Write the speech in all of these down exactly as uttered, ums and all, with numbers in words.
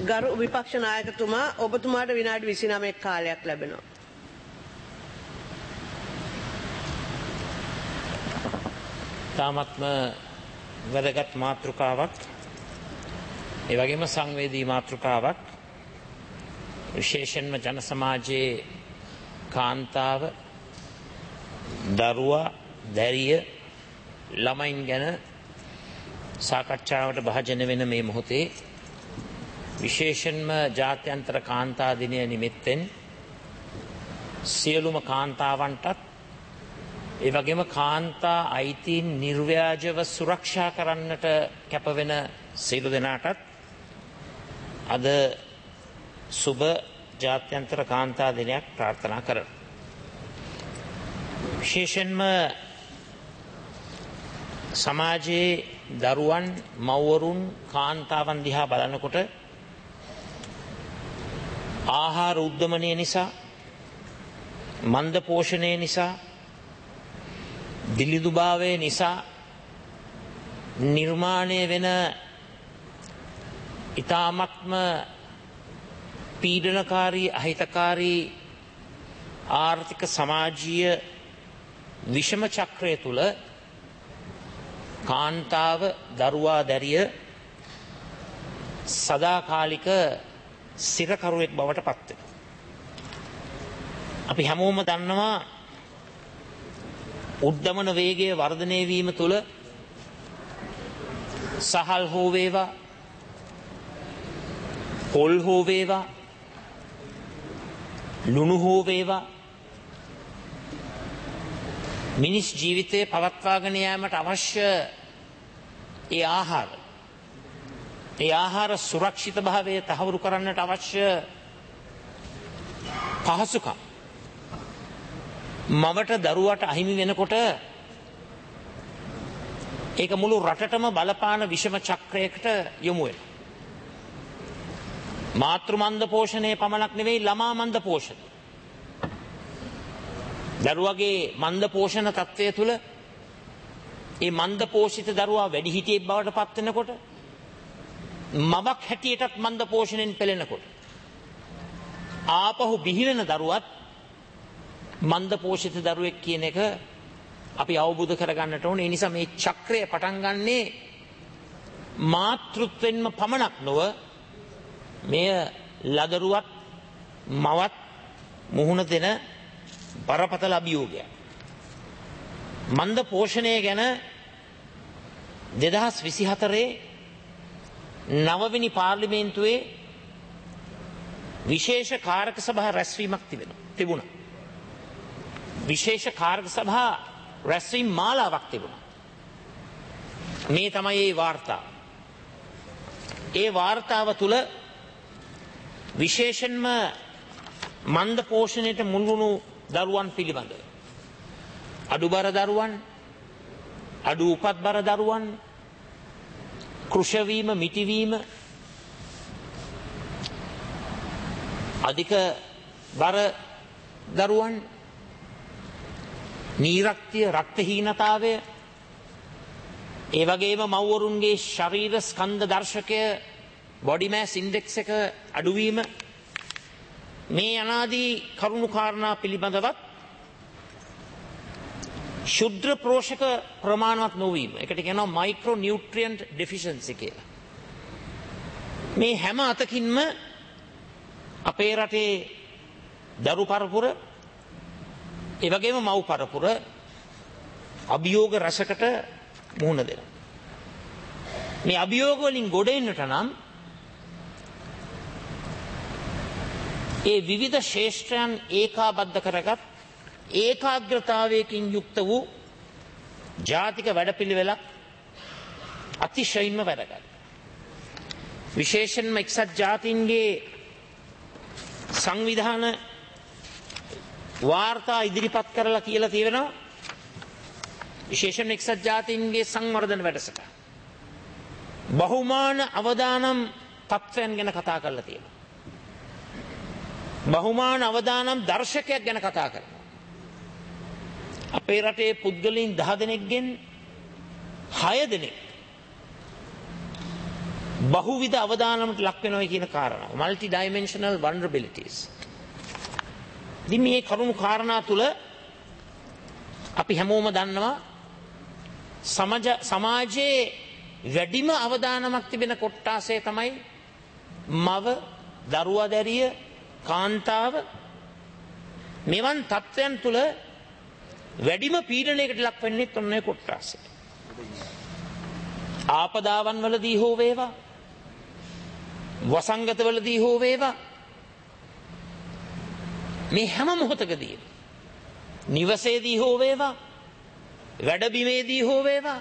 ගරු විපක්ෂ නායකතුමා ඔබතුමාට විනාඩි විසිනමයක් කාලයක් ලැබෙනවා. තාමත්ම වැදගත් මාතෘකාවක් ඒ වගේම සංවේදී මාතෘකාවක් විශේෂයෙන්ම ජන සමාජයේ කාන්තාව දරුවා දැරිය ළමයින් ගැන සාකච්ඡාවට භාජන වෙන මේ මොහොතේ විශේෂයෙන්ම ජාත්‍යන්තර කාන්තා දිනය නිමිත්තෙන් සියලුම කාන්තාවන්ටත් ඒ වගේම කාන්තා අයිතීන් නිර්ව්‍යාජව සුරක්ෂා කරන්නට කැපවෙන සියලු දෙනාටත් අද සුබ ජාත්‍යන්තර කාන්තා දිනයක් ප්‍රාර්ථනා කරනවා. විශේෂයෙන්ම සමාජයේ දරුවන් මව්වරුන් කාන්තාවන් දිහා බලනකොට ආහාර උද්දමනය නිසා මන්ද පෝෂණය නිසා දිලිදුභාවය නිසා නිර්මාණය වෙන ඉතාමත්ම පීඩනකාරී අහිතකාරී ආර්ථික සමාජීය විෂම චක්‍රය තුළ කාන්තාව දරුවා දැරිය සදාකාලික සිරකරුවෙක් බවට පත් වෙනවා. අපි හැමෝම දන්නවා උද්දමන වේගය වර්ධනය වීම තුළ සහල් හෝ වේවා පොල් හෝ වේවා ලුණු හෝ වේවා මිනිස් ජීවිතය පවත්වාගෙන යාමට අවශ්‍ය ඒ ආහාර ඒ ආහාර සුරක්ෂිත භාවය තහවුරු කරන්නට අවශ්‍ය පහසුකම් මවට දරුවට අහිමි වෙනකොට ඒක මුළු රටටම බලපාන විෂම චක්‍රයකට යොමු වෙනවා. මාතෘ මන්ද පෝෂණය පමණක් නෙවෙයි ළමා මන්ද පෝෂණය. දරුවගේ මන්ද පෝෂණ තත්ත්වය තුළ ඒ මන්ද පෝෂිත දරුවා වැඩිහිටියෙක් බවට පත් වෙනකොට මවක් හැටියටත් මන්ද පෝෂණයෙන් පෙළෙනකොට ආපහු බිහි වෙන දරුවත් මන්ද පෝෂිත දරුවෙක් කියන එක අපි අවබෝධ කරගන්නට ඕනේ. ඒ නිසා මේ චක්‍රය පටන් ගන්නේ මාතෘත්වෙන්ම පමණක් නොව මෙය ලදරුවත් මවත් මුහුණ දෙන බරපතල අභියෝගයක්. මන්ද පෝෂණය ගැන දෙදහස් විසිහතරේ නවවෙනි පාර්ලිමේන්තුවේ විශේෂ කාරක සභා රැස්වීමක් තිබුණා. විශේෂ කාරක සභා රැස්වීම් මාලාවක් තිබුණා. මේ තමයි ඒ වාර්තාව. ඒ වාර්තාව තුළ විශේෂයෙන්ම මන්ද පෝෂණයට මුල් වුණු දරුවන් පිළිබඳව අඩුබර දරුවන් අඩු උපත්බර දරුවන් කෘෂවීම මිටිවීම අධික බර දරුවන් නීරක්තිය රක්තහීනතාවය ඒ වගේම මව්වරුන්ගේ ශරීර ස්කන්ධ දර්ශකය බොඩි මෑස් ඉන්ඩෙක්ස් එක අඩුවීම මේ අනාදී කරුණු කාරණා පිළිබඳවත් ශුද්‍ර පෝෂක ප්‍රමාණවත් නොවීම එකට කියනවා මයික්‍රෝ නියුට්‍රියන්ට් ඩෙෆිෂන්සි කියලා. මේ හැම අතකින්ම අපේ රටේ දරු පරපුර ඒ වගේම මව් පරපුර අභියෝග රසකට මුහුණ දෙනවා. මේ අභියෝග වලින් ගොඩ එන්නට නම් ඒ විවිධ ශේෂ්ත්‍රයන් ඒකාබද්ධ කරගත් ඒකාග්‍රතාවයකින් යුක්ත වූ ජාතික වැඩපිළිවෙලක් අතිශයින්ම වැදගත්. විශේෂයෙන්ම එක්සත් ජාතීන්ගේ සංවිධාන වාර්තා ඉදිරිපත් කරලා කියලා තියෙනවා විශේෂයෙන්ම එක්සත් ජාතීන්ගේ සංවර්ධන වැඩසටහන බහුමාන අවදානම් තත්ත්වයන් ගැන කතා කරලා තියෙනවා. බහුමාන අවදානම් දර්ශකයක් ගැන කතා කරනවා. අපේ රටේ පුද්ගලයන් දහ දෙනෙක්ගෙන් හය දෙනෙක් බහුවිධ අවදානමට ලක් වෙනවා කියන කාරණාව. multi dimensional vulnerabilities. ඉතින් මේ කරුණු කාරණා තුල අපි හැමෝම දන්නවා සමාජ සමාජයේ වැඩිම අවදානමක් තිබෙන කොට්ටාසය තමයි මව, දරුවා දැරිය, කාන්තාව. මෙවන් තත්ත්වයන් තුල වැඩිම පීඩනයකට ලක් වෙන්නේ ඔන්නේ කොට්ටාසය. ආපදාවන් වලදී හෝ වේවා, වසංගත වලදී හෝ වේවා, මේ හැම මොහොතකදී නිවසේදී හෝ වේවා, වැඩබිමේදී හෝ වේවා,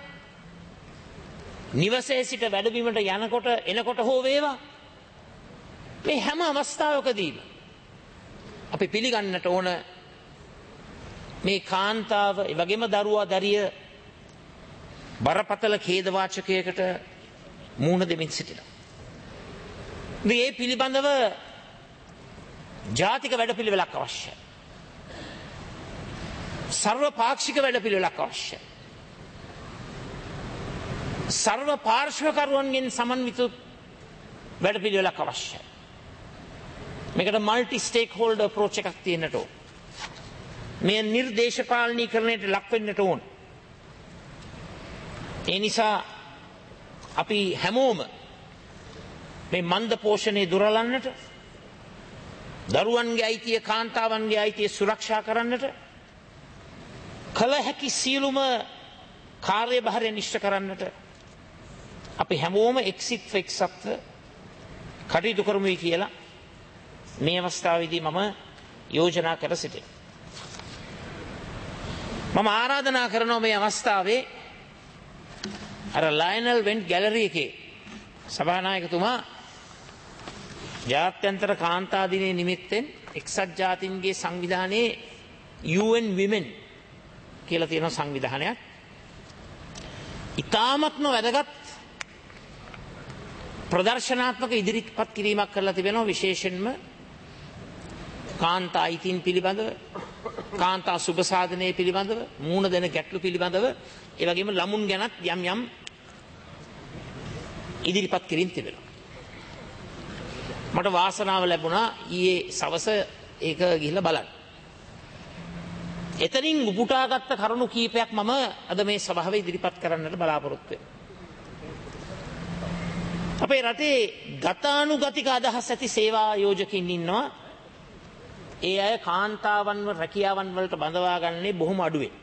නිවසේ සිට වැඩබිමට යනකොට එනකොට හෝ වේවා, මේ හැම අවස්ථාවකදීම අපි පිළිගන්නට ඕන මේ කාන්තාව ඒ වගේම දරුවා දැරිය බරපතල ඛේදවාචකයකට මුහුණ දෙමින් සිටිනවා. මේ පිළිබඳව ජාතික වැඩපිළිවෙලක් අවශ්‍යයි. සර්ව පාක්ෂික වැඩපිළිවෙලක් අවශ්‍යයි. සර්ව පාර්ශ්වකරුවන්ගෙන් සමන්විත වැඩපිළිවෙලක් අවශ්‍යයි. මේකට මල්ටි ස්ටේක් හෝල්ඩර් අප්‍රෝච් එකක් තියෙන්නට ඕන. මේ නිර්දේශපාලනීකරණයට ලක් වෙන්නට ඕන. ඒ නිසා අපි හැමෝම මේ මන්ද පෝෂණය දුරලන්නට, දරුවන්ගේ අයිතිය, කාන්තාවන්ගේ අයිතිය සුරක්ෂා කරන්නට කල හැකි සියලුම කාර්යභාරය නිශ්චය කරන්නට අපි හැමෝම එක්සිත් එක්සත්ව කටයුතු කරමුයි කියලා මේ අවස්ථාවේදී මම යෝජනා කර සිටිනවා. මම ආරාධනා කරනවා මේ අවස්ථාවේ අර ලයනල් වෙන්ට් ගැලරි එකේ සභානායකතුමා ජාත්‍යන්තර කාන්තා දිනයේ නිමිත්තෙන් එක්සත් ජාතීන්ගේ සංවිධානයේ යූ එන් Women කියලා තියෙන සංවිධානයක් ඉතාමත්ම වැදගත් ප්‍රදර්ශනාත්මක ඉදිරිපත් කිරීමක් කරලා තිබෙනවා. විශේෂයෙන්ම කාන්තා අයිතීන් පිළිබඳව, කාන්තා සුබ සාධනය පිළිබඳව, මූණ දෙන ගැටලු පිළිබඳව, ඒ වගේම ළමුන් ගැනත් යම් යම් ඉදිරිපත් කිරීම තිබෙනවා. මට වාසනාව ලැබුණා ඊයේ සවස ඒක ගිහිල්ලා බලන්න. එතනින් උපුටාගත්ත කරුණු කීපයක් මම අද මේ සභාවේ ඉදිරිපත් කරන්නට බලාපොරොත්තු වෙනවා. අපේ රටේ ගතානුගතික අදහස් ඇති සේවා ආයෝජකින් ඉන්නවා. ඒ අය කාන්තාවන්ව රැකියාවන් වලට බඳවා ගන්නේ බොහොම අඩුවෙන්.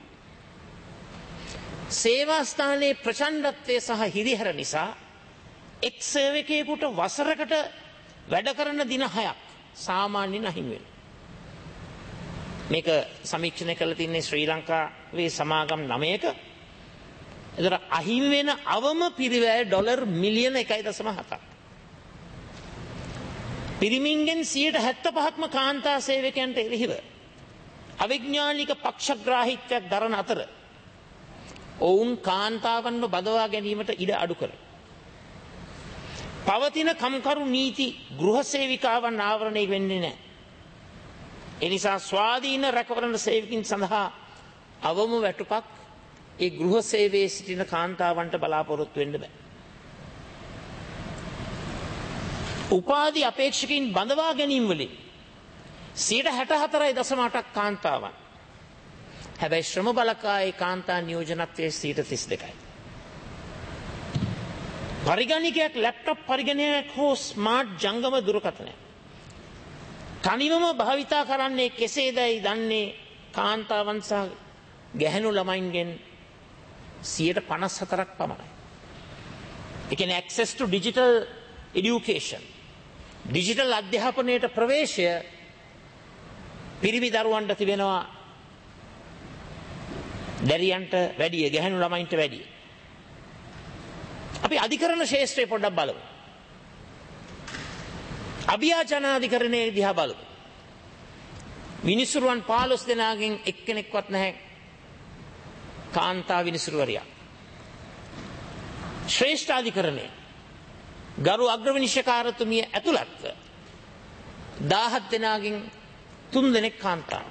සේවා ස්ථානයේ ප්‍රචණ්ඩත්වය සහ හිරිහැර නිසා එක් සේවකයෙකුට වසරකට වැඩ කරන දින හයක් සාමාන්‍යයෙන් අහිමි වෙනවා. මේක සමීක්ෂණය කරලා තින්නේ ශ්‍රී ලංකාවේ සමාගම් නවයක. ඒතර අහිමි වෙන අවම පිරිවැය ඩොලර් මිලියන එකයි දශම හතක්. පිරිමින්ගෙන් සියයට හැත්තෑ පහක්ම කාන්තා සේවකයන්ට එරෙහිව අවිඥානික පක්ෂග්‍රාහීත්වයක් දරන අතර ඔවුන් කාන්තාවන්ව බදවා ගැනීමට ඉඩ අඩු කර. පවතින කම්කරු නීති ගෘහ සේවිකාවන් ආවරණය වෙන්නේ නැහැ. එනිසා ස්වාධීන රැකවරණ සේවකින් සඳහා අවම වැටුපක් ඒ ගෘහ සේවයේ සිටින කාන්තාවන්ට බලාපොරොත්තු වෙන්න බෑ. උපාධි අපේක්ෂකින් බඳවා ගැනීම වලින් සියයට හැට හතරයි දශම අටක් කාන්තාවන්. හැබැයි ශ්‍රම බලකායේ කාන්තා නියෝජනත්වයේ සියයට තිස් දෙකයි. පරිගණකයක්, ලැප්ටොප් පරිගණකයක් හෝ ස්මාර්ට් ජංගම දුරකථනයක් තනිවම භාවිතා කරන්නේ කෙසේදයි දන්නේ කාන්තාවන් සහ ගැහැණු ළමයින්ගෙන් සියයට පනස් හතරක් පමණයි. ඒ කියන්නේ access to digital education, digital අධ්‍යාපනයට ප්‍රවේශය පිරිමි දරුවන්ට තිබෙනවා දැරියන්ට වැඩිය, ගැහැණු ළමයින්ට වැඩිය. අපි අධිකරණ ශාස්ත්‍රය පොඩ්ඩක් බලමු. අභියාචනාධිකරණයේ දිහා බලමු. විනිසුරුවන් පහළොස් දෙනාගෙන් එක්කෙනෙක්වත් නැහැ කාන්තා විනිසුරුවරියක්. ශ්‍රේෂ්ඨාධිකරණය ගරු අග්‍රවිනිශ්චකාරතුමිය ඇතුළත්ව දාහත් දෙනාගෙන් තුන් දෙනෙක් කාන්තාව.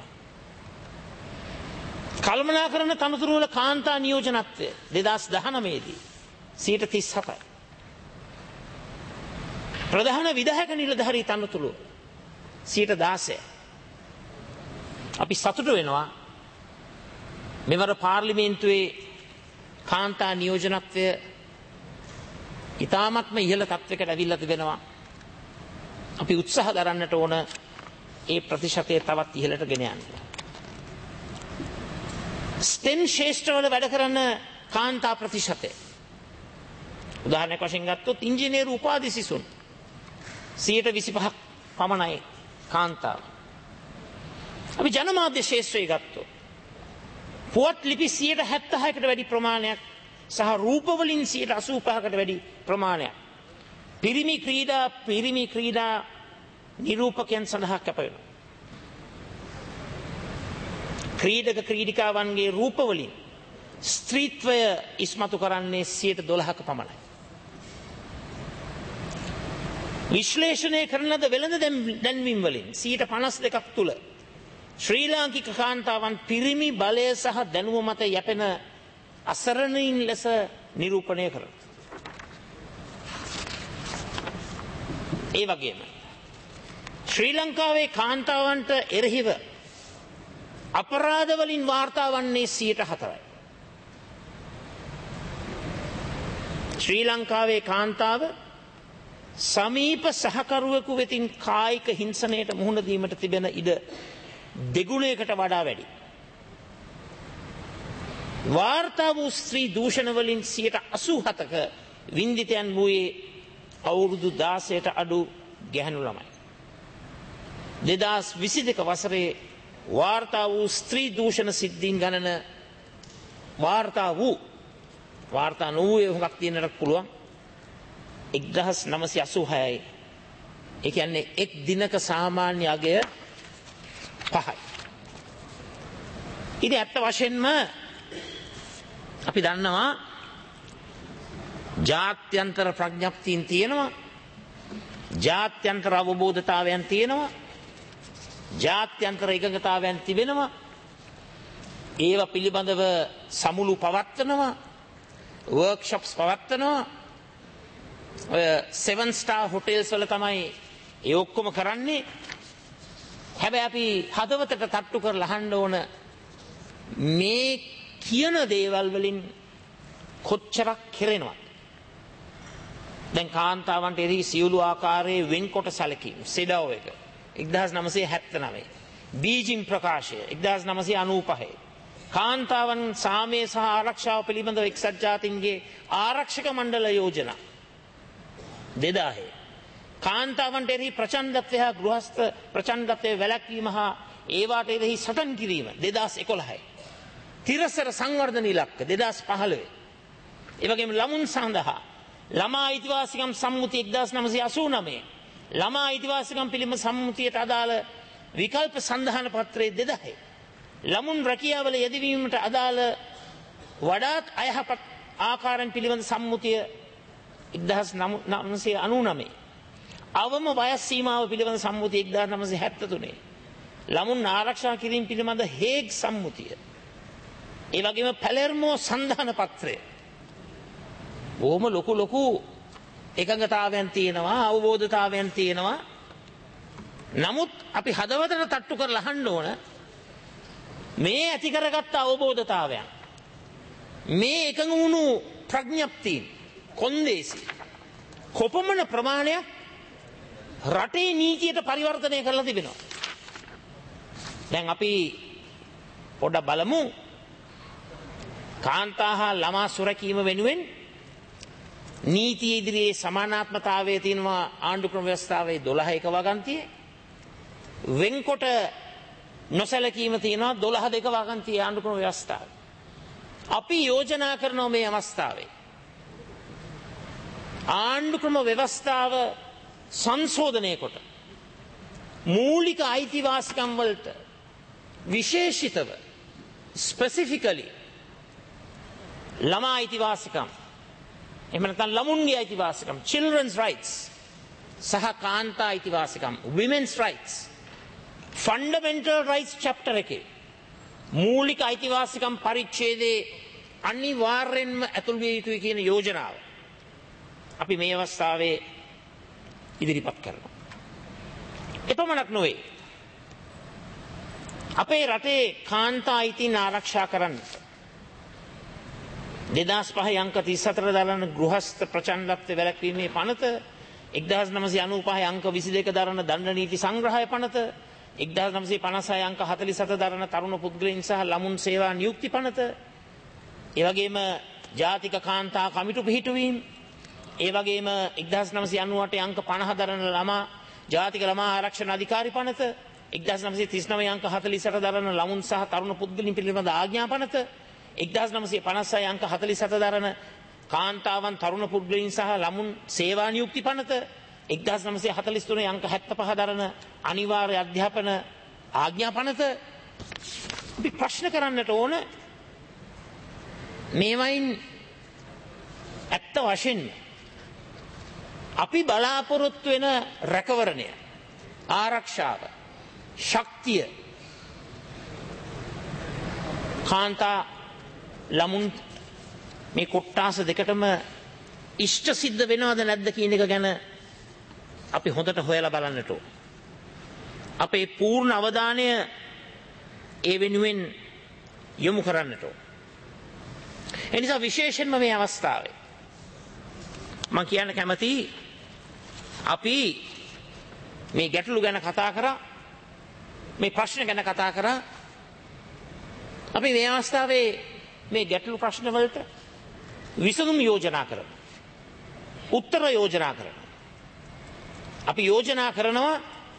කළමනාකරණ තනතුරු වල කාන්තා නියෝජනත්වය දෙදහස් දහනවය දී සියයට තිස් හතයි. ප්‍රධාන විධායක නිලධාරී තනතුරු සියයට දාසය. අපි සතුටු වෙනවා මෙවර පාර්ලිමේන්තුවේ කාන්තා නියෝජනත්වය ඉතාමත්ම ඉහළ තත්වයකට ඇවිල්ලා තිබෙනවා. අපි උත්සාහ දරන්නට ඕන ඒ ප්‍රතිශතය තවත් ඉහළට ගෙන යන්න. ස්ටෙම් ශේෂ්ත්‍රවල වැඩ කරන කාන්තා ප්‍රතිශතය උදාහරණයක් වශයෙන් ගත්තොත් ඉංජිනේරු උපාධි සිසුන් සියයට විසිපහක් පමණයි කාන්තාව. අපි ජනමාධ්‍ය ශේෂ්ත්‍රය ගත්තොත් පුවත් ලිපි සියයට හැත්තෑහකට වැඩි ප්‍රමාණයක් සහ රූපවලින් සියයට අසූපහකට වැඩි ප්‍රමාණයක් පිරිමි ක්‍රීඩා පිරිමි ක්‍රීඩා නිරූපකයන් සඳහා කැප වෙනවා. ක්‍රීඩක ක්‍රීඩිකාවන්ගේ රූපවලින් ස්ත්‍රීත්වය ඉස්මතු කරන්නේ සියයට දොළහක පමණයි. විශ්ලේෂණය කරන ලද වෙළඳ දැන්වීම් වලින් සියයට පනස් දෙකක් තුල ශ්‍රී ලාංකික කාන්තාවන් පිරිමි බලය සහ දැනුම මත යැපෙන අසරණයින් ලෙස නිරූපණය කරනවා. ඒ වගේම ශ්‍රී ලංකාවේ කාන්තාවන්ට එරෙහිව අපරාධ වලින් වාර්තා වන්නේ සියයට හතරයි. ශ්‍රී ලංකාවේ කාන්තාව සමීප සහකරුවෙකු වෙතින් කායික හිංසනයට මුහුණ දීමට තිබෙන ඉඩ දෙගුණයකට වඩා වැඩි. වාර්තා වූ ස්ත්‍රී දූෂණ වලින් සියයට අසූහතක වින්දිතයන් වූයේ අවුරුදු දාසයට අඩු ගැහැණු ළමයි. දෙදහස් විසි දෙක වසරේ වාර්තා වූ ස්ත්‍රී දූෂණ සිද්ධීන් ගණන වාර්තා වූ වාර්තා නොවූයේ හුඟක් තියෙන්නට පුළුවන් එක්දහස් නවසිය අසූහයයි. ඒ කියන්නේ එක් දිනක සාමාන්‍ය අගය පහයි. ඉතින් ඇත්ත වශයෙන්ම අපි දන්නවා ජාත්‍යන්තර ප්‍රඥප්තියන් තියෙනවා, ජාත්‍යන්තර අවබෝධතාවයන් තියෙනවා, ජාත්‍යන්තර එකඟතාවයන් තිබෙනවා. ඒවා පිළිබඳව සමුළු පවත්වනවා, වර්ක්ෂොප්ස් පවත්වනවා. ඔය සෙවන් ස්ටාර් හොටෙල්ස් වල තමයි ඒ ඔක්කොම කරන්නේ. හැබැයි අපි හදවතට තට්ටු කරලා අහන්න ඕන මේ කියන දේවල් වලින් කොච්චරක් කෙරෙනවද? දැන් කාන්තාවන්ට එරෙහි සියලු ආකාරයේ වෙන්කොට සැලකීම සෙඩාව් එක එක්දහස් නවසිය හැත්තෑනවය, බීජිං ප්‍රකාශය එක්දහස් නවසිය අනූපහය, කාන්තාවන් සාමය සහ ආරක්ෂාව පිළිබඳව එක්සත් ජාතීන්ගේ ආරක්ෂක මණ්ඩල යෝජනා දෙදාහය, කාන්තාවන්ට එරෙහි ප්‍රචණ්ඩත්වය හා ගෘහස්ත ප්‍රචණ්ඩත්වය වැළැක්වීම හා ඒවාට එරෙහි සටන් කිරීම දෙදහස් එකොළහයි, තිරසර සංවර්ධන ඉලක්ක දෙදහස් පහළොව, ඒ වගේම ළමුන් සඳහා ළමා අයිතිවාසිකම් සම්මුතිය එක්දහස් නවසිය අසූනවය, ළමා අයිතිවාසිකම් පිළිබඳ සම්මුතියට අදාළ විකල්ප සඳහන පත්‍රයේ දෙදහය, ළමුන් රැකියාවල යෙදවීමට අදාළ වඩාත් අයහපත් ආකාරයන් පිළිබඳ සම්මුතිය එක්දහස් නවසිය අනූනවය, අවම වයස් සීමාව පිළිබඳ සම්මුතිය එක්දහස් නවසිය හැත්තෑතුන, ළමුන් ආරක්ෂා කිරීම පිළිබඳ හේග් සම්මුතිය, ඒ වගේම පැලෙර්මෝ සන්ධාන පත්‍රය. බොහොම ලොකු ලොකු එකඟතාවයන් තියෙනවා, අවබෝධතාවයන් තියෙනවා. නමුත් අපි හදවතට තට්ටු කරලා අහන්න ඕන මේ ඇති කරගත්ත අවබෝධතාවයන්, මේ එකඟ වුණු ප්‍රඥප්තිය කොන්දේසි කොපමණ ප්‍රමාණයක් රටේ නීතියට පරිවර්තනය කරලා තිබෙනවා. දැන් අපි පොඩ්ඩක් බලමු කාන්තා හා ළමා සුරැකීම වෙනුවෙන් නීතිය ඉදිරියේ සමානාත්මතාවය තියෙනවා ආණ්ඩුක්‍රම ව්‍යවස්ථාවේ දොළහ එක වගන්තියේ, වෙන්කොට නොසැලකීම තියෙනවා දොළහ දෙක වගන්තියේ ආණ්ඩුක්‍රම ව්‍යවස්ථාවේ. අපි යෝජනා කරනවා මේ අවස්ථාවේ ආණ්ඩුක්‍රම ව්‍යවස්ථාව සංශෝධනය කොට මූලික අයිතිවාසිකම් වලට විශේෂිතව ස්පෙસિෆිකලි ළමා අයිතිවාසිකම්, එහෙම නැත්නම් ළමුන්ගේ අයිතිවාසිකම් children's rights සහ කාන්තා අයිතිවාසිකම් women's rights fundamental rights chapter එකේ මූලික අයිතිවාසිකම් පරිච්ඡේදයේ අනිවාර්යෙන්ම ඇතුල් විය යුතුයි කියන යෝජනාව අපි මේ අවස්ථාවේ ඉදිරිපත් කරනවා. එපමණක් නොවේ. අපේ රටේ කාන්තා අයිතීන් ආරක්ෂා කරන්න දෙදහස් පහ අංක තිස් හතර දරන ගෘහස්ත ප්‍රචණ්ඩත්වය වැළැක්වීමේ පනත, එක්දහස් නවසිය අනූපහ අංක විසි දෙක දරන දණ්ඩ නීති සංග්‍රහය පනත, එක්දහස් නවසිය පනස් හය අංක හතළිස් හත දරන තරුණ පුද්ගලයන් සහ ළමුන් සේවා නියුක්ති පනත, ඒ වගේම ජාතික කාන්තා කමිටු පිහිටුවීම, ඒ වගේම එක්දහස් නවසිය අනූඅට අංක පනහ දරන ළමා ජාතික ළමා ආරක්ෂණ අධිකාරි පනත, එක්දහස් නවසිය තිස් නවය අංක හතළිස් අට දරන ළමුන් සහ තරුණ පුද්ගලයන් පිළිබඳ ආඥා පනත, එක්දහස් නවසිය පනස් හය අංක හතළිස් හත දරන කාන්තාවන් තරුණ පුද්ගලයන් සහ ළමුන් සේවා නියුක්ති පනත, එක්දහස් නවසිය හතළිස් තුන අංක හැත්තෑ පහ දරන අනිවාර්ය අධ්‍යාපන ආඥා පනත. අපි ප්‍රශ්න කරන්නට ඕන මේවයින් ඇත්ත වශයෙන්ම අපි බලාපොරොත්තු වෙන රැකවරණය, ආරක්ෂාව, ශක්තිය කාන්තා ළමුන් මේ කොට්ටාස දෙකටම ඉෂ්ට සිද්ධ වෙනවද නැද්ද කියන එක ගැන අපි හොඳට හොයලා බලන්නට ඕන. අපේ පූර්ණ අවධානය ඒ වෙනුවෙන් යොමු කරන්නට ඕන. ඒ නිසා විශේෂයෙන්ම මේ අවස්ථාවේ මම කියන්න කැමතියි අපි මේ ගැටලු ගැන කතා කරා, මේ ප්‍රශ්න ගැන කතා කරා. අපි මේ අවස්ථාවේ මේ ගැටලු ප්‍රශ්න වලට විසඳුම් යෝජනා කරමු. උත්තර යෝජනා කරමු. අපි යෝජනා කරනවා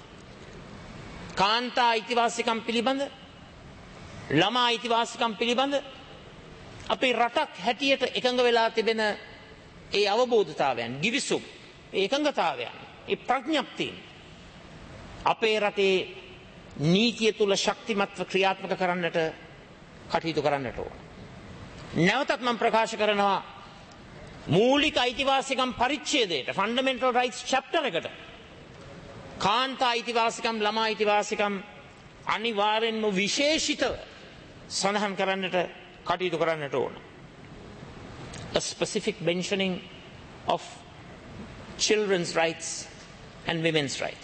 කාන්තා අයිතිවාසිකම් පිළිබඳ, ළමා අයිතිවාසිකම් පිළිබඳ අපේ රටක් හැටියට එකඟ වෙලා තිබෙන ඒ අවබෝධතාවයන්, ගිවිසුම්, ඒ එකඟතාවයන්, ඒ ප්‍රඥප්තියන් අපේ රටේ නීතිය තුල ශක්තිමත්ව ක්‍රියාත්මක කරන්නට කටයුතු කරන්නට ඕන. නැවතත් මම ප්‍රකාශ කරනවා මූලික අයිතිවාසිකම් පරිච්ඡේදයට, ෆන්ඩමෙන්ටල් රයිට්ස් චැප්ටර් එකට කාන්තා අයිතිවාසිකම්, ළමා අයිතිවාසිකම් අනිවාර්යෙන්ම විශේෂිතව සඳහන් කරන්නට කටයුතු කරන්නට ඕන. A specific mentioning of children's rights and women's rights.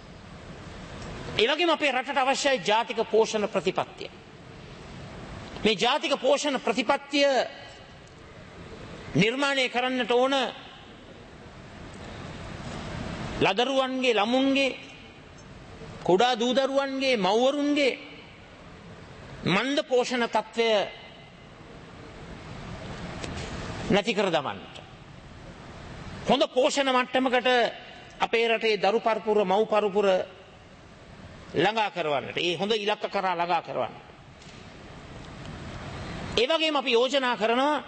ඒ වගේම අපේ රටට අවශ්‍යයි ජාතික පෝෂණ ප්‍රතිපත්තිය. මේ ජාතික පෝෂණ ප්‍රතිපත්තිය නිර්මාණය කරන්නට ඕන ලදරුවන්ගේ, ළමුන්ගේ, කුඩා දූදරුවන්ගේ, මව්වරුන්ගේ මන්ද පෝෂණ තත්ත්වය නැති කර දමන්නට. හොඳ පෝෂණ මට්ටමකට අපේ රටේ දරු පරපුර, මව් පරපුර ළඟා කරවන්නට, ඒ හොඳ ඉලක්ක කරා ළඟා කරවන්නට. ඒ වගේම අපි යෝජනා කරනවා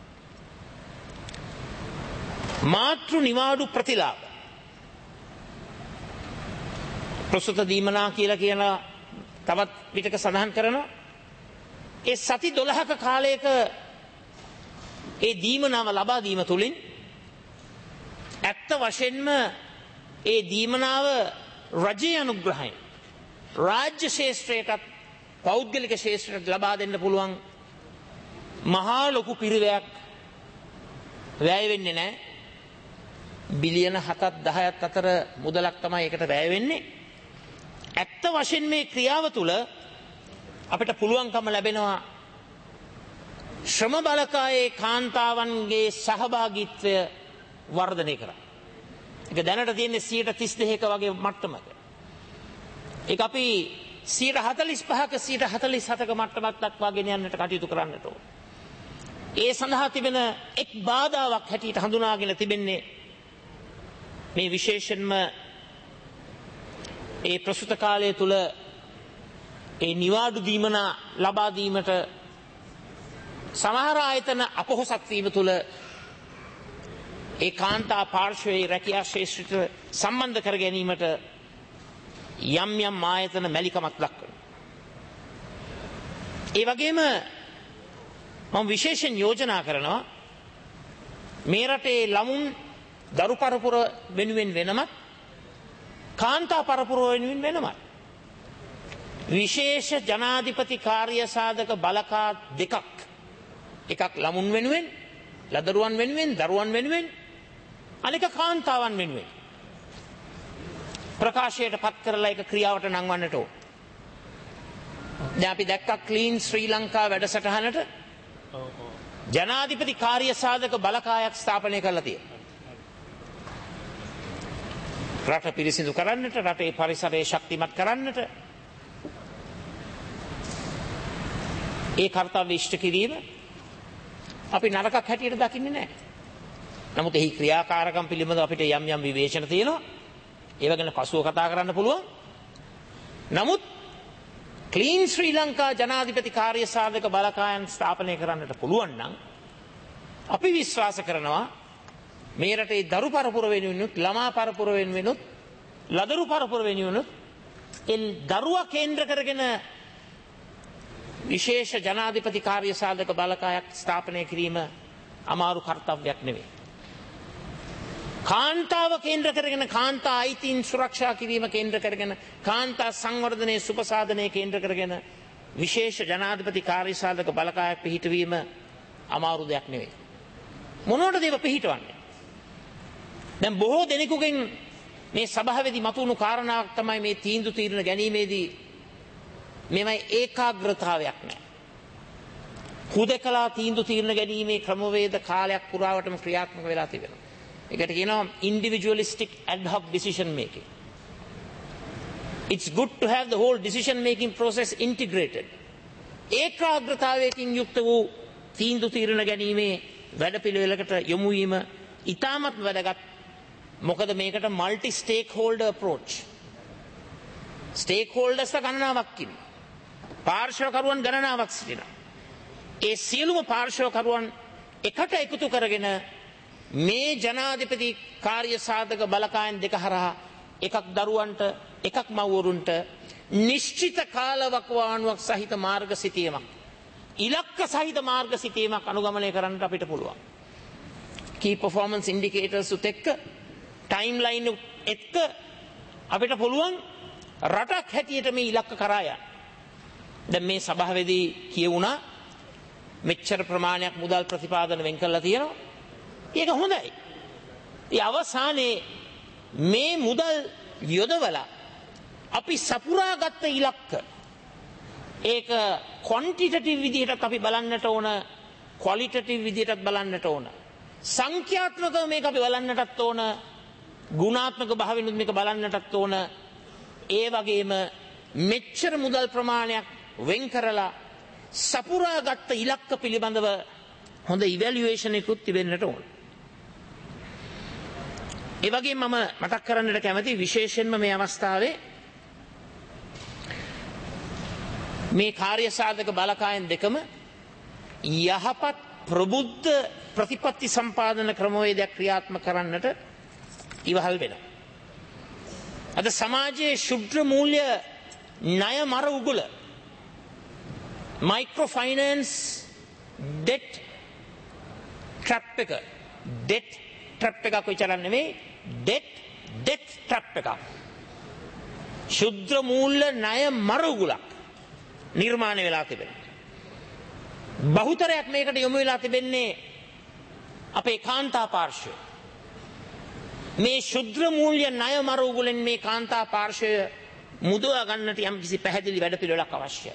මාතෘ නිවාඩු ප්‍රතිලාභ, ප්‍රසූත දීමනා කියලා කියන තවත් පිටක සඳහන් කරනවා. ඒ සති දොළහක කාලයක ඒ දීමනාව ලබා දීම තුලින් ඇත්ත වශයෙන්ම ඒ දීමනාව රජයේ අනුග්‍රහයෙන් රාජ්‍ය ශේෂ්ත්‍රයටත් පෞද්ගලික ශේෂ්ත්‍රයට ලබා දෙන්න පුළුවන් මහා ලොකු පිරිවැයක් වැය වෙන්නේ නැහැ. බිලියන හතක් දහයක් අතර මුදලක් තමයි ඒකට වැය වෙන්නේ. ඇත්ත වශයෙන් මේ ක්‍රියාව තුළ අපිට පුළුවන්කම ලැබෙනවා ශ්‍රම බලකායේ කාන්තාවන්ගේ සහභාගීත්වය වර්ධනය කරන්න. ඒක දැනට තියෙන්නේ සියයට තිස් දෙකක වගේ මට්ටමක. ඒක අපි සියයට හතළිස් පහක සියයට හතළිස් හතක මට්ටමක් දක්වා ගෙන යන්නට කටයුතු කරන්නට ඕන. ඒ සඳහා තිබෙන එක් බාධාවක් හැටියට හඳුනාගෙන තිබෙන්නේ මේ විශේෂයෙන්ම ඒ ප්‍රසූත කාලය තුල ඒ නිවාඩු දීමනා ලබා දීමට සමහර ආයතන අපොහොසත් වීම තුල ඒ කාන්තා පාර්ශ්වයේ රැකියා ශේෂ්ත්‍රයට සම්බන්ධ කර ගැනීමට යම් යම් ආයතන මැලිකමක් දක්වනවා. ඒ වගේම මම විශේෂයෙන් යෝජනා කරනවා මේ රටේ ළමුන් දරු පරපුර වෙනුවෙන් වෙනමත්, කාන්තා පරපුර වෙනුවෙන් වෙනමත් විශේෂ ජනාධිපති කාර්ය සාධක බලකා දෙකක්, එකක් ළමුන් වෙනුවෙන්, ලදරුවන් වෙනුවෙන්, දරුවන් වෙනුවෙන්, අනික කාන්තාවන් වෙනුවෙන් ප්‍රකාශයට පත් කරලා ඒක ක්‍රියාවට නංවන්නට ඕන. දැන් අපි දැක්කා ක්ලීන් ශ්‍රී ලංකා වැඩසටහනට ජනාධිපති කාර්ය සාධක බලකායක් ස්ථාපනය කරලා තියෙනවා. රට පිරිසිදු කරන්නට, රටේ පරිසරය ශක්තිමත් කරන්නට ඒ කර්තව්‍ය ඉෂ්ට කිරීම අපි නරකක් හැටියට දකින්නේ නැහැ. නමුත් එහි ක්‍රියාකාරකම් පිළිබඳව අපිට යම් යම් විවේචන තියෙනවා. ඒව ගැන පසුව කතා කරන්න පුළුවන්. නමුත් ක්ලීන් ශ්‍රී ලංකා ජනාධිපති කාර්ය සාධක බලකායන් ස්ථාපනය කරන්නට පුළුවන් නම් අපි විශ්වාස කරනවා මේ රටේ දරු පරපුර වෙනුවෙනුත් ළමා පරපුර වෙනුවෙනුත් ලදරු පරපුර වෙනුවෙනුත් එල් දරුවා කේන්ද්‍ර කරගෙන විශේෂ ජනාධිපති කාර්ය සාධක බලකායක් ස්ථාපනය කිරීම අමාරු කර්තව්‍යයක් නෙවෙයි. කාන්තාව කේන්ද්‍ර කරගෙන කාන්තා අයිතීන් සුරක්ෂා කිරීම කේන්ද්‍ර කරගෙන කාන්තා සංවර්ධනයේ සුපසාධනය කේන්ද්‍ර කරගෙන විශේෂ ජනාධිපති කාර්ය සාධක බලකායක් පිහිටවීම අමාරු දෙයක් නෙවෙයි. මොනවටද ඒක පිහිටවන්නේ? දැන් බොහෝ දෙනෙකුගෙන් මේ සභාවේදී මතුවුණු කාරණාවක් තමයි මේ තීන්දුව తీරන ගැනීමේදී මෙමය ඒකාග්‍රතාවයක් නැහැ. හුදකලා තීන්දුව తీරන ගැනීමේ ක්‍රමවේද කාලයක් පුරාවටම ක්‍රියාත්මක වෙලා තිබෙනවා. ඒකට කියනවා individualistic ad hoc decision making. It's good to have the whole decision making process integrated. ඒකාග්‍රතාවයකින් යුක්ත වූ තීන්දුව తీරන ගැනීමේ වැඩපිළිවෙලකට යොමු වීම ඉතාමත් වැදගත්. මොකද මේකට multi stakeholder approach. stakeholders ගණනාවක් ඉන්නවා. පාර්ශ්වකරුවන් ගණනාවක් සිටිනවා. ඒ සියලුම පාර්ශ්වකරුවන් එකට එකතු කරගෙන මේ ජනාධිපති කාර්ය සාධක බලකායන් දෙක හරහා එකක් දරුවන්ට එකක් මව්වරුන්ට නිශ්චිත කාලවකවානුවක් සහිත මාර්ග සිතීමක් ඉලක්ක සහිත මාර්ග සිතීමක් අනුගමනය කරන්නට අපිට පුළුවන්. key performance indicators උත් එක්ක ටයිම්ලයින් එක්ක අපිට පුළුවන් රටක් හැටියට මේ ඉලක්ක කරා යන්න. දැන් මේ සභාවේදී කියවුණා මෙච්චර ප්‍රමාණයක් මුදල් ප්‍රතිපාදන වෙන් කරලා තියෙනවා. ඒක හොඳයි. ඒ අවසානයේ මේ මුදල් යොදවලා අපි සපුරාගත්ත ඉලක්ක ඒක ක්වොන්ටිටටිව් විදිහටත් අපි බලන්නට ඕන, ක්වොලිටටිව් විදිහටත් බලන්නට ඕන. සංඛ්‍යාත්මකව මේක අපි බලන්නටත් ඕන, ගුණාත්මක භාවයෙන්ුත් මේක බලන්නටත් ඕන. ඒ වගේම මෙච්චර මුදල් ප්‍රමාණයක් වෙන් කරලා සපුරාගත්ත ඉලක්ක පිළිබඳව හොඳ ඉවැලුවේෂන් එකකුත් තිබෙන්නට ඕන. ඒ වගේම මම මතක් කරන්නට කැමති විශේෂයෙන්ම මේ අවස්ථාවේ මේ කාර්ය සාධක බලකායන් දෙකම යහපත් ප්‍රබුද්ධ ප්‍රතිපත්ති සම්පාදන ක්‍රමවේදයක් ක්‍රියාත්මක කරන්නට ඉවහල් වෙනවා. අද සමාජයේ ශුද්‍ර මූල්‍ය ණය මර උගුල මයික්‍රෝ ෆයිනෑන්ස් ඩෙට් ට්‍රැප් එක ඩෙට් ට්‍රැප් එකක් විතරක් නෙමෙයි ඩෙට් ඩෙට් ට්‍රැප් එකක් ශුද්‍ර මූල්‍ය ණය මර උගුලක් නිර්මාණය වෙලා තිබෙනවා. බහුතරයක් මේකට යොමු වෙලා තිබෙන්නේ අපේ කාන්තා පාර්ශ්වය. මේ ශුද්‍ර මූල්‍ය ණය මර උගුලෙන් මේ කාන්තා පාර්ශ්වය මුදවා ගන්නට යම් කිසි පැහැදිලි වැඩපිළිවෙලක් අවශ්‍යයි.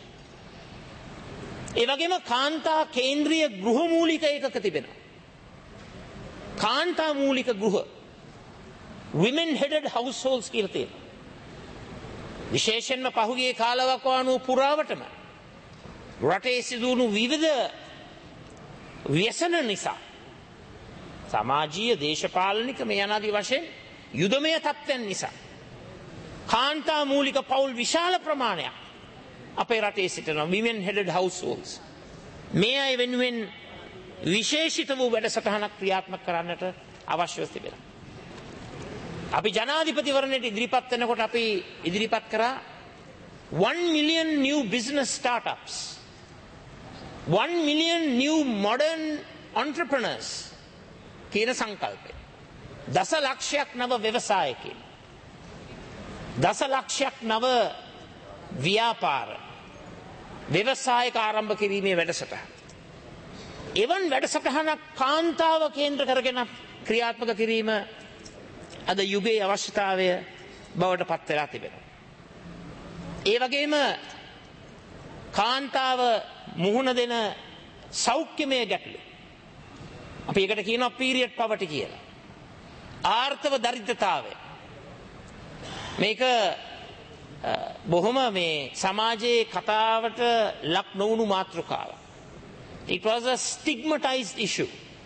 ඒ වගේම කාන්තා කේන්ද්‍රීය ගෘහ මූලික ඒකක තිබෙනවා. කාන්තා මූලික ගෘහ women headed households කියලා තියෙනවා. විශේෂයෙන්ම පහුගිය කාලවකවානුව පුරාවටම රටේ සිදුවුණු විවිධ ව්‍යසන නිසා සමාජීය දේශපාලනික මේ අනාදි වශයෙන් යුදමය තත්ත්වයන් නිසා කාන්තා මූලික පවුල් විශාල ප්‍රමාණයක් අපේ රටේ සිටින women headed households මේ අය වෙනුවෙන් විශේෂිත වූ වැඩසටහනක් ක්‍රියාත්මක කරන්නට අවශ්‍යව තිබෙනවා. අපි ජනාධිපතිවරණයට ඉදිරිපත් වෙනකොට අපි ඉදිරිපත් කරා one million new business startups, one million new modern entrepreneurs කියන සංකල්පය. දස ලක්ෂයක් නව ව්‍යවසායකයන්, දස ලක්ෂයක් නව ව්‍යාපාර ව්‍යවසායක ආරම්භ කිරීමේ වැඩසටහන. එවන් වැඩසටහනක් කාන්තාව කේන්ද්‍ර කරගෙන ක්‍රියාත්මක කිරීම අද යුගයේ අවශ්‍යතාවය බවට පත් වෙලා තිබෙනවා. ඒ වගේම කාන්තාව මුහුණ දෙන සෞඛ්‍යමය ගැටලු අපි ඒකට කියනවා පීරියඩ් පවර්ටි කියලා. ආර්ථව දරිද්‍රතාවය මේක බොහොම මේ සමාජයේ කතාවට ලක් නොවුණු මාතෘකාවක්. It was a stigmatized issue.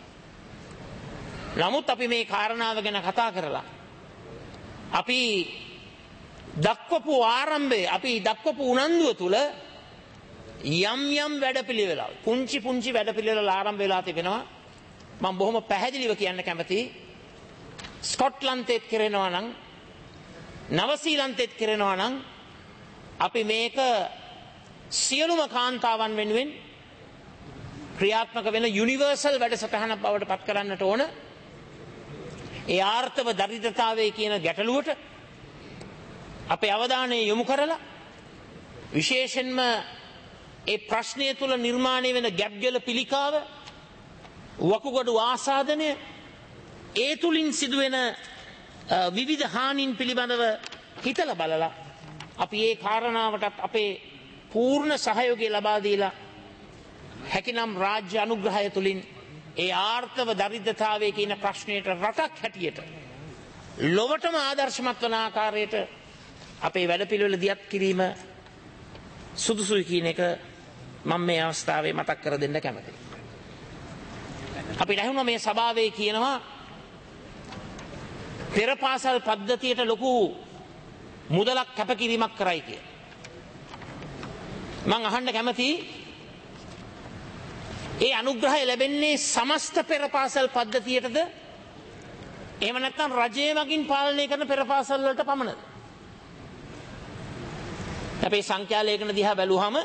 නමුත් අපි මේ කාරණාව ගැන කතා කරලා අපි දක්වපු ආරම්භය අපි දක්වපු උනන්දුව තුළ යම් යම් වැඩපිළිවෙළවල් පුංචි පුංචි වැඩපිළිවෙළවල් ආරම්භ වෙලා තිබෙනවා. මම බොහොම පැහැදිලිව කියන්න කැමතියි. ස්කොට්ලන්තෙත් කරනවා නම් නවසීලන්තෙත් කරනවා නම් අපි මේක සියලුම කාන්තාවන් වෙනුවෙන් ක්‍රියාත්මක වෙන යුනිවර්සල් වැඩසටහනක් බවට පත් කරන්නට ඕන. ඒ ආර්ථව දරිද්‍රතාවයේ කියන ගැටලුවට අපේ අවධානය යොමු කරලා විශේෂයෙන්ම ඒ ප්‍රශ්නය තුළ නිර්මාණය වෙන ගැප්ගල පිළිකාව වකුගඩු ආසාදනය ඒ තුලින් සිදුවෙන විවිධ හානීන් පිළිබඳව හිතලා බලලා අපි ඒ කාරණාවටත් අපේ පූර්ණ සහයෝගය ලබා දීලා හැකිනම් රාජ්‍ය අනුග්‍රහය තුලින් ඒ ආර්ථව දරිද්‍රතාවයේ කියන ප්‍රශ්නයට රටක් හැටියට ලොවටම ආදර්ශමත් වන ආකාරයට අපේ වැඩපිළිවෙල දියත් කිරීම සුදුසුයි කියන එක මම මේ අවස්ථාවේ මතක් කර දෙන්න කැමතියි. අපි ලැබුණා මේ සභාවේ කියනවා පෙරපාසල් පද්ධතියට ලොකු මුදලක් කැපකිරීමක් කරයි කිය. මම අහන්න කැමතියි ඒ අනුග්‍රහය ලැබෙන්නේ සමස්ත පෙරපාසල් පද්ධතියටද එහෙම නැත්නම් රජය මගින් පාලනය කරන පෙරපාසල් වලට පමණද? අපේ සංඛ්‍යා ලේඛන දිහා බැලුවහම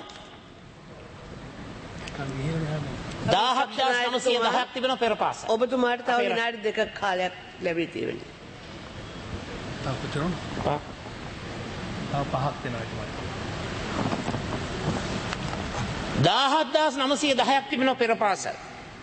දහහක් හදාස් නවසිය දහයක් තිබෙන පෙරපාසල්. ඔබතුමාට තව විනාඩි දෙකක් කාලයක් ලැබී තියෙනවා. තව කොච්චරද? පහ. තව පහක් දෙනවා තමයි. දහහක් හදාස් නවසිය දහයක් තිබෙන පෙරපාසල්.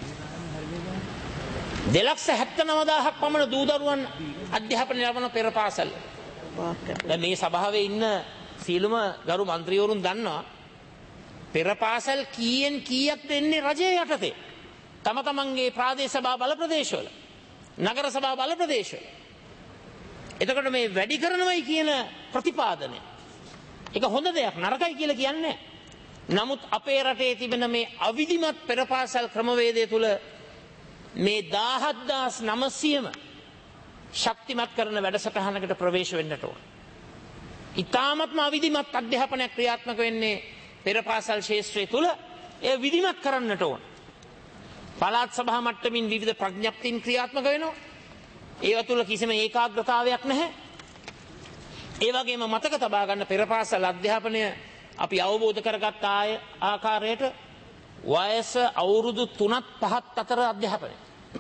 දෙලක්ෂ හැත්තනව දාහක් පමණ දූ දරුවන් අධ්‍යාපනය ලබන පෙරපාසල්. දැන් මේ සභාවේ ඉන්න සියලුම ගරු මන්ත්‍රීවරුන් දන්නවා පෙරපාසල් කීයෙන් කීයක් දෙන්නේ රජය යටතේ. තම තමන්ගේ ප්‍රාදේශ සභා බල ප්‍රදේශවල, නගර සභා බල ප්‍රදේශවල. එතකොට මේ වැඩි කරනවයි කියන ප්‍රතිපාදනය ඒක හොඳ දෙයක්, නරකයි කියලා කියන්නේ. නමුත් අපේ රටේ තිබෙන මේ අවිධිමත් පෙරපාසල් ක්‍රමවේදය තුල මේ දහහක් හදාස් නවසියම ශක්තිමත් කරන වැඩසටහනකට ප්‍රවේශ වෙන්නට ඕන. ඉතාමත්ම අවිධිමත් අධ්‍යාපනයක් ක්‍රියාත්මක වෙන්නේ පෙරපාසල් ශාස්ත්‍රය තුල. ඒ විධිමත් කරන්නට ඕන. පළාත් සභා මට්ටමින් විවිධ ප්‍රඥප්තින් ක්‍රියාත්මක වෙනවා. ඒව තුල කිසිම ඒකාග්‍රතාවයක් නැහැ. ඒ වගේම මතක තබා ගන්න පෙරපාසල් අධ්‍යාපනය අපි අවබෝධ කරගත් ආකාරයට වයස අවුරුදු තුනත් පහත් අතර අධ්‍යාපනය.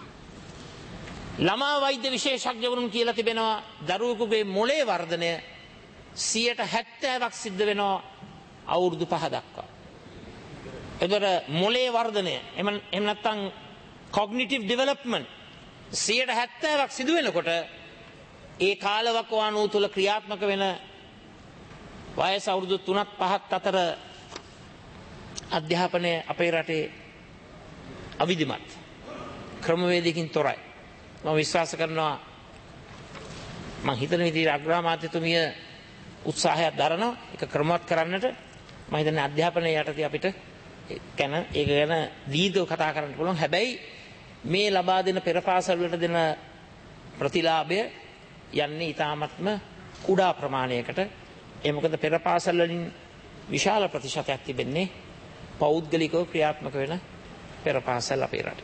ළමා වෛද්‍ය විශේෂඥවරුන් කියලා තිබෙනවා දරුවෙකුගේ මොළේ වර්ධනය සියයට හැත්තෑවක් සිද්ධ වෙනවා අවුරුදු පහ දක්වා. එතකොට මොළේ වර්ධනය එහෙම නැත්නම් cognitive development සියයට හැත්තෑවක් සිදු වෙනකොට ඒ කාලවකවානුව තුල ක්‍රියාත්මක වෙන වයස අවුරුදු තුනත් පහත් අතර අධ්‍යාපනය අපේ රටේ අවිධිමත් ක්‍රමවේදයකින් තොරයි. මම විශ්වාස කරනවා මම හිතන විදිහට අග්‍රාමාත්‍යතුමිය උත්සාහයක් දරනවා ඒක ක්‍රමවත් කරන්නට. මම හිතන්නේ අධ්‍යාපනය යටතේ අපිට ගැන ඒක ගැන දීර්ඝව කතා කරන්න පුළුවන්. හැබැයි මේ ලබා දෙන පෙරපාසල් වලට දෙන ප්‍රතිලාභය යන්නේ ඊටාත්ම කුඩා ප්‍රමාණයකට. ඒ මොකද පෙරපාසල් වලින් විශාල ප්‍රතිශතයක් තිබෙන්නේ පෞද්ගලිකව ක්‍රියාත්මක වෙන පෙරපාසල් අපේ රටේ.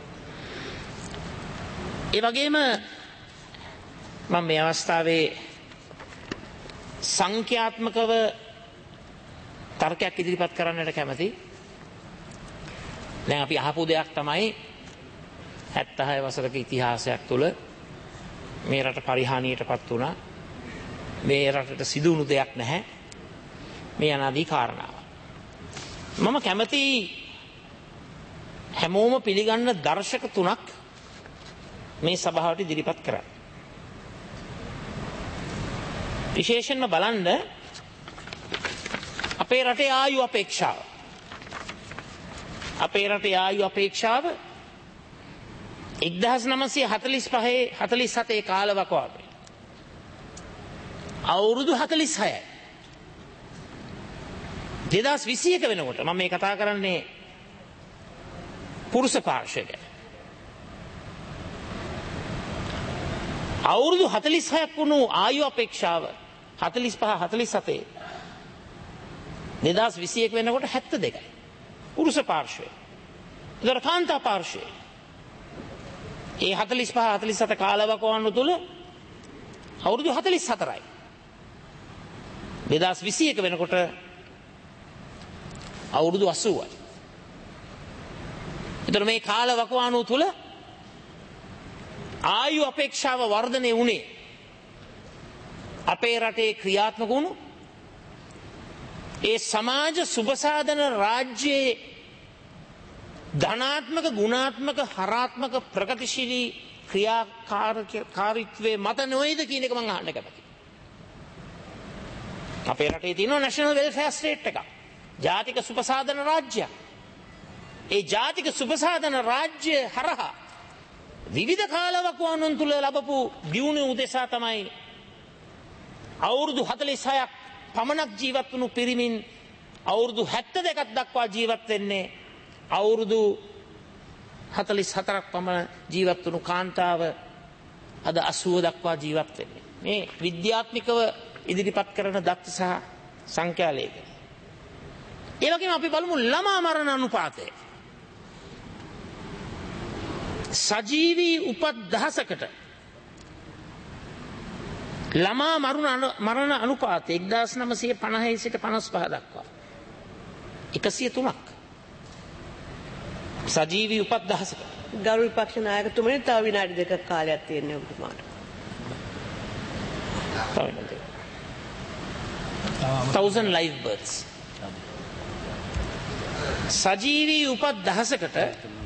ඒ වගේම මම මේ අවස්ථාවේ සංඛ්‍යාත්මකව තර්කයක් ඉදිරිපත් කරන්නට කැමතියි. දැන් අපි අහපු දෙයක් තමයි හැත්තෑ වසරක ඉතිහාසයක් තුළ මේ රට පරිහානියටපත් වුණා. මේ රටට සිදු වුණු දෙයක් නැහැ. මේ අනාදී කාරණාව. මම කැමති හැමෝම පිළිගන්න දර්ශක තුනක් මේ සභාවට ඉදිරිපත් කරන්න. විශේෂයෙන්ම බලන්න අපේ රටේ ආයු අපේක්ෂාව. අපේ රටේ ආයු අපේක්ෂාව එක්දහස් නවසිය හතළිස් පහේ හතළිස් හතේ කාලවකවානුවේ අවුරුදු හතළිස් හයයි. දෙදහස් විසි එක වෙනකොට මම මේ කතා කරන්නේ පුරුෂ පාර්ශ්වය ගැන. අවුරුදු හතළිස් හයක් වුණු ආයු අපේක්ෂාව හතළිස් පහ හතළිස් හතේ දෙදහස් විසි එක වෙනකොට හැත්තෑ දෙකයි. පුරුෂ පාර්ශ්වය. ඒතර කාන්තා පාර්ශ්වය. ඒ හතළිස් පහ හතළිස් හත කාලවකවානුව තුල අවුරුදු හතළිස් හතරයි. දෙදහස් විසි එක වෙනකොට අවුරුදු අසූවයි. ඒතර මේ කාලවකවානුව තුල ආයු අපේක්ෂාව වර්ධනය වුණේ අපේ රටේ ක්‍රියාත්මක වුණු ඒ සමාජ සුබසාධන රාජ්‍යයේ ධනාත්මක ගුණාත්මක හරාත්මක ප්‍රගතිශීලී ක්‍රියාකාරීත්වයේ මත නොවේද කියන එක මම අහන්න කැමතියි. අපේ රටේ තියෙනවා නැෂනල් වෙල්ෆෙයාර් ස්ටේට් එකක්. ජාතික සුබසාධන රාජ්‍යයක්. ඒ ජාතික සුබසාධන රාජ්‍ය හරහා විවිධ කාලවකවානුන් තුල ලැබපු දියුණුව උදෙසා තමයි අවුරුදු හතළිස් හයක් පමණක් ජීවත් වුණු පිරිමින් අවුරුදු හැත්තෑ දෙකක් දක්වා ජීවත් වෙන්නේ අවුරුදු හතළිස් හතරක් පමණ ජීවත් වුණු කාන්තාව අද අසූව දක්වා ජීවත් වෙන්නේ. මේ විද්‍යාත්මකව ඉදිරිපත් කරන දත්ත සහ සංඛ්‍යා ලේඛන. ඒ වගේම අපි බලමු ළමා මරණ අනුපාතය. සජීවී උපත් දහසකට ළමා මරණ අනුපාතය එක්දහස් නවසිය පනහේ සිට පනස් පහ දක්වා එකසිය තුනක්. සජීවී උපත් දහසකට. ගරු විපක්ෂ නායකතුමනි තව විනාඩි දෙකක් කාලයක් තියෙනවා ඔබතුමාට. තව විනාඩි දෙකක්. thousand live births. සජීවී උපත් දහසකට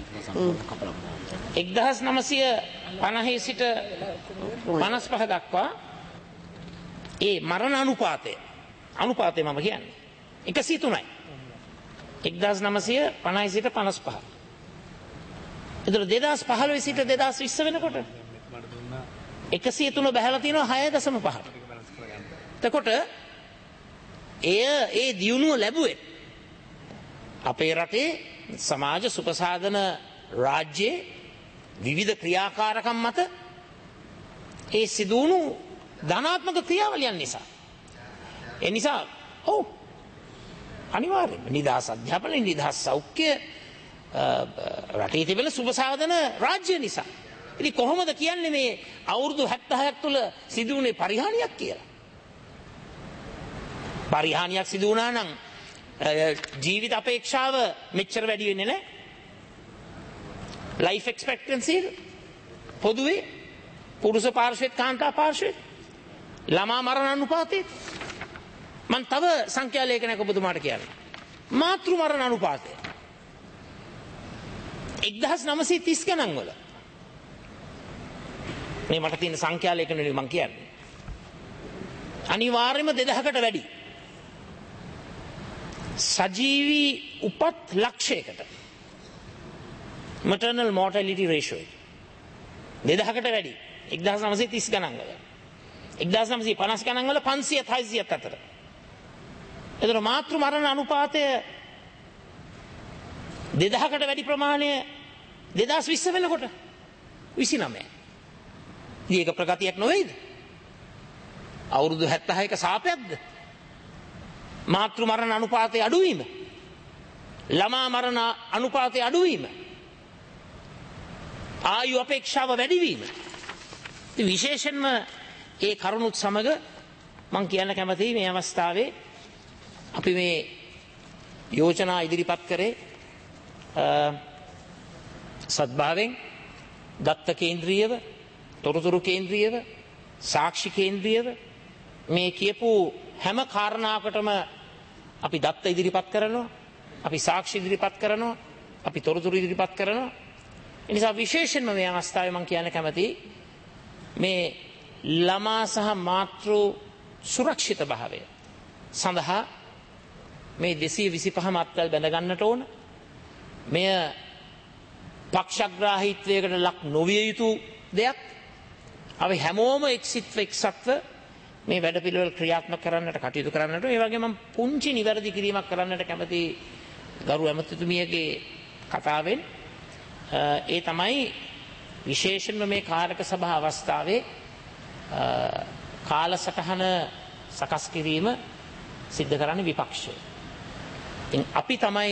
එක්දහස් නවසිය පනහේ සිට පනස් පහ දක්වා ඒ මරණ අනුපාතය අනුපාතය මම කියන්නේ එකසිය තුනයි. එක්දහස් නවසිය පනහේ සිට පනස් පහ. එතකොට දෙදහස් පහළොව සිට දෙදහස් විස්ස වෙනකොට එකසිය තුන බැහැලා තියෙනවා හය දශම පහට. එතකොට එය ඒ දියුණුව ලැබුවේ අපේ රටේ සමාජ සුපසාධන රාජ්‍යයේ විවිධ ක්‍රියාකාරකම් මත ඒ සිදුවුණු ධනාත්මක ක්‍රියාවලියන් නිසා. ඒ නිසා ඔව් අනිවාර්යයෙන්ම නිදහස් අධ්‍යාපනය නිදහස් සෞඛ්‍ය රටේ තිබෙන සුබසාධන රාජ්‍ය නිසා. ඉතින් කොහොමද කියන්නේ මේ අවුරුදු හැත්තෑ හයක් තුළ සිදුවුණේ පරිහානියක් කියලා? පරිහානියක් සිදු වුණා නම් ජීවිත අපේක්ෂාව මෙච්චර වැඩි වෙන්නේ නැහැ. ලයිෆ් එක්ස්පෙක්ටන්සි පොදුවේ පුරුෂ පාර්ශ්වයත් කාන්තා පාර්ශ්වයත් ළමා මරණ අනුපාතය මම තව සංඛ්‍යා ලේඛනයක් ඔබතුමාට කියන්නම්. මාතෘ මරණ අනුපාතය එක්දහස් නවසිය තිස් ගණන් වල මේ මට තියෙන සංඛ්‍යා ලේඛන වලින් මම කියන්නේ අනිවාර්යයෙන්ම දෙදහකට වැඩි සජීවී උපත් ලක්ෂයකට maternal mortality ratio එක දෙදහකට වැඩි එක්දහස් නවසිය තිස් ගණන් වල එක්දහස් නවසිය පනස් ගණන් වල පන්සියත් හයසියත් අතර. එතකොට මාතෘ මරණ අනුපාතය දෙදහකට වැඩි ප්‍රමාණය දෙදහස් විස්ස වෙනකොට විසිනමය. ඉතින් ඒක ප්‍රගතියක් නොවේද? අවුරුදු හැත්තෑ හයක සාපයක්ද? මාතෘ මරණ අනුපාතය අඩුවීම, ළමා මරණ අනුපාතය අඩුවීම, ආයු අපේක්ෂාව වැඩිවීම. විශේෂයෙන්ම ඒ කරුණුත් සමග මම කියන්න කැමතියි මේ අවස්ථාවේ අපි මේ යෝජනා ඉදිරිපත් කරේ සත්භාවයෙන් දත්ත කේන්ද්‍රීයව, තොරතුරු කේන්ද්‍රීයව, සාක්ෂි කේන්ද්‍රීයව මේ කියපු හැම කාරණාවකටම අපි දත්ත ඉදිරිපත් කරනවා, අපි සාක්ෂි ඉදිරිපත් කරනවා, අපි තොරතුරු ඉදිරිපත් කරනවා. ඒ නිසා විශේෂයෙන්ම මේ අවස්ථාවේ මම කියන්න කැමතියි මේ ළමා සහ මාතෘ සුරක්ෂිත භාවය සඳහා මේ දෙසිය විසිපහ මත්වැල් බැඳ ගන්නට ඕන. මෙය පක්ෂග්‍රාහීත්වයකට ලක් නොවිය යුතු දෙයක්. අපි හැමෝම එක්සිත්ව එක්සත්ව මේ වැඩපිළිවෙල ක්‍රියාත්මක කරන්නට කටයුතු කරන්නට. ඒ වගේම මම පුංචි නිවැරදි කිරීමක් කරන්නට කැමති ගරු ඇමතිතුමියගේ කතාවෙන්. ඒ තමයි විශේෂයෙන්ම මේ කාරක සභා අවස්ථාවේ කාලසටහන සකස් කිරීම සිද්ධ කරන්නේ විපක්ෂය. ඉතින් අපි තමයි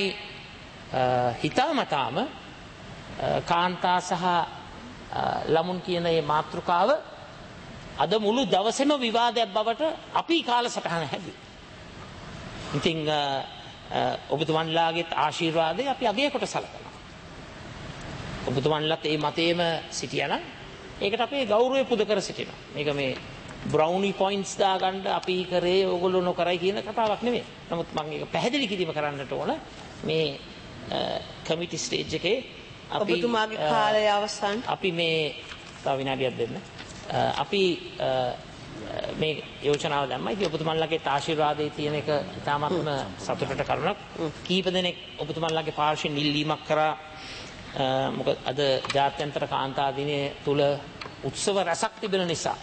හිතාමතාම කාන්තා සහ ළමුන් කියන මේ මාතෘකාව අද මුළු දවසේම විවාදයක් බවට අපි කාලසටහන හැදුවේ. ඉතින් ඔබතුමන්ලාගේත් ආශිර්වාදය අපි අගය කොට සලකනවා. ඔබතුමන්ලත් ඒ මතේම සිටියනම් ඒකට අපේ ගෞරවය පුද කර සිටිනවා. මේක මේ බ්‍රවුනි පොයින්ට්ස් දාගන්න අපි කරේ ඕගොල්ලෝ නොකරයි කියන කතාවක් නෙමෙයි. නමුත් මම ඒක පැහැදිලි කිරීම කරන්නට ඕන මේ කමිටි ස්ටේජ් එකේ අපි ඔබතුමාගේ කාලය අවසන්. අපි මේ තව විනාඩියක් දෙන්න. අපි මේ යෝජනාව දැම්මා. ඉතින් ඔබතුමන්ලගේ ආශිර්වාදයේ තියෙන එක ඉතාමත්ම සතුටට කරුණක්. කීප දෙනෙක් ඔබතුමන්ලගේ පාර්ශ්වෙන් ඉල්ලීමක් කරා. මොකද අද ජාත්‍යන්තර කාන්තා දිනය තුල උත්සව රසක් තිබෙන නිසා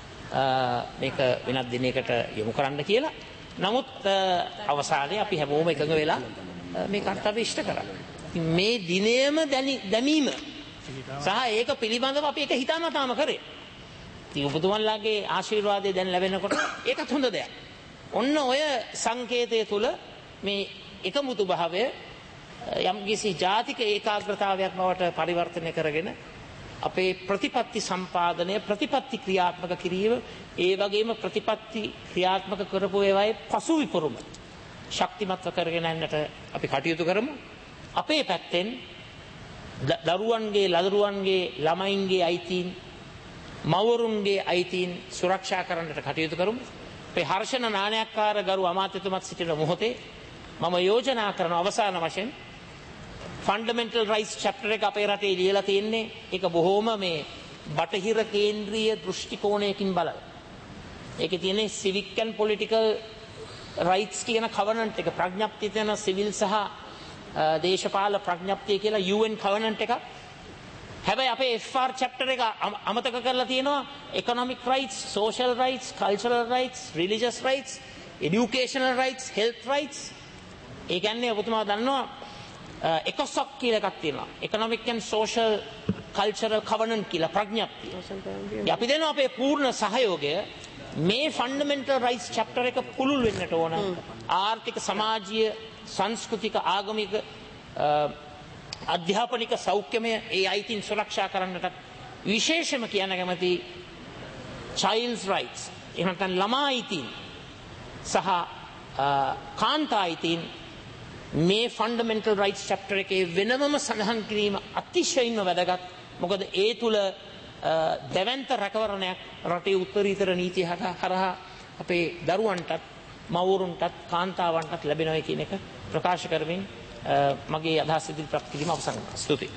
මේක වෙනත් දිනයකට යොමු කරන්න කියලා. නමුත් අවසානයේ අපි හැමෝම එකඟ වෙලා මේ කර්තව්‍ය ඉෂ්ට කරා. මේ දිනයම දැමීම සහ ඒක පිළිබඳව අපි ඒක හිතාමතාම කරේ. ඉතින් ඔබතුමන්ලාගේ ආශිර්වාදය දැන් ලැබෙනකොට ඒකත් හොඳ දෙයක්. ඔන්න ඔය සංකේතය තුල මේ එකමුතු භාවය යම්කිසි ජාතික ඒකාග්‍රතාවයක් බවට පරිවර්තනය කරගෙන අපේ ප්‍රතිපත්ති සම්පාදනය ප්‍රතිපත්ති ක්‍රියාත්මක කිරීම ඒ වගේම ප්‍රතිපත්ති ක්‍රියාත්මක කරපු ඒවායේ පසු විපරුම ශක්තිමත්ව කරගෙන යන්නට අපි කටයුතු කරමු. අපේ පැත්තෙන් දරුවන්ගේ ලදරුවන්ගේ ළමයින්ගේ අයිතීන් මවරුන්ගේ අයිතීන් සුරක්ෂා කරන්නට කටයුතු කරමු. අපේ හර්ෂණ නානයක්කාර ගරු අමාත්‍යතුමත් සිටින මොහොතේ මම යෝජනා කරන අවසාන වශයෙන් ෆන්ඩමෙන්ටල් රයිට්ස් චැප්ටර් එක අපේ රටේ ලියලා තියෙන්නේ. ඒක බොහොම මේ බටහිර කේන්ද්‍රීය දෘෂ්ටි කෝණයකින් බලලා. ඒකේ තියෙන්නේ සිවික් ඇන්ඩ් පොලිටිකල් රයිට්ස් කියන කවනන්ට් එක. ප්‍රඥප්තිය තියෙන සිවිල් සහ දේශපාලන ප්‍රඥප්තිය කියලා යූ එන් කවනන්ට් එකක්. හැබැයි අපේ එෆ් ආර් චැප්ටර් එක අමතක කරලා තියෙනවා economic rights, social rights, cultural rights, religious rights, educational rights, health rights. ඒ කියන්නේ ඔබතුමා දන්නවා එකොසොක් කියලා එකක් තියෙනවා. economic and social cultural covenant කියලා ප්‍රඥප්තිය. අපි දෙනවා අපේ පූර්ණ සහයෝගය මේ fundamental rights chapter එක පුළුල් වෙන්නට ඕන. ආර්ථික, සමාජීය, සංස්කෘතික, ආගමික, අධ්‍යාපනික, සෞඛ්‍යමය ඒ අයිතීන් සුරක්ෂා කරන්නට විශේෂම කියන කැමති child's rights එහෙම නැත්නම් ළමා අයිතීන් සහ කාන්තා අයිතීන් මේ ෆන්ඩමෙන්ටල් රයිට්ස් චැප්ටර් එකේ වෙනමම සඳහන් කිරීම අතිශයින්ම වැදගත්. මොකද ඒ තුල දෙවන්ත රැකවරණයක් රටේ උත්තරීතර නීතිය හරහා අපේ දරුවන්ටත් මවුරුන්ටත් කාන්තාවන්ටත් ලැබෙනවා කියන එක ප්‍රකාශ කරමින් මගේ අදහස් ඉදිරිපත් කිරීම අවසන් කරනවා. ස්තුතියි.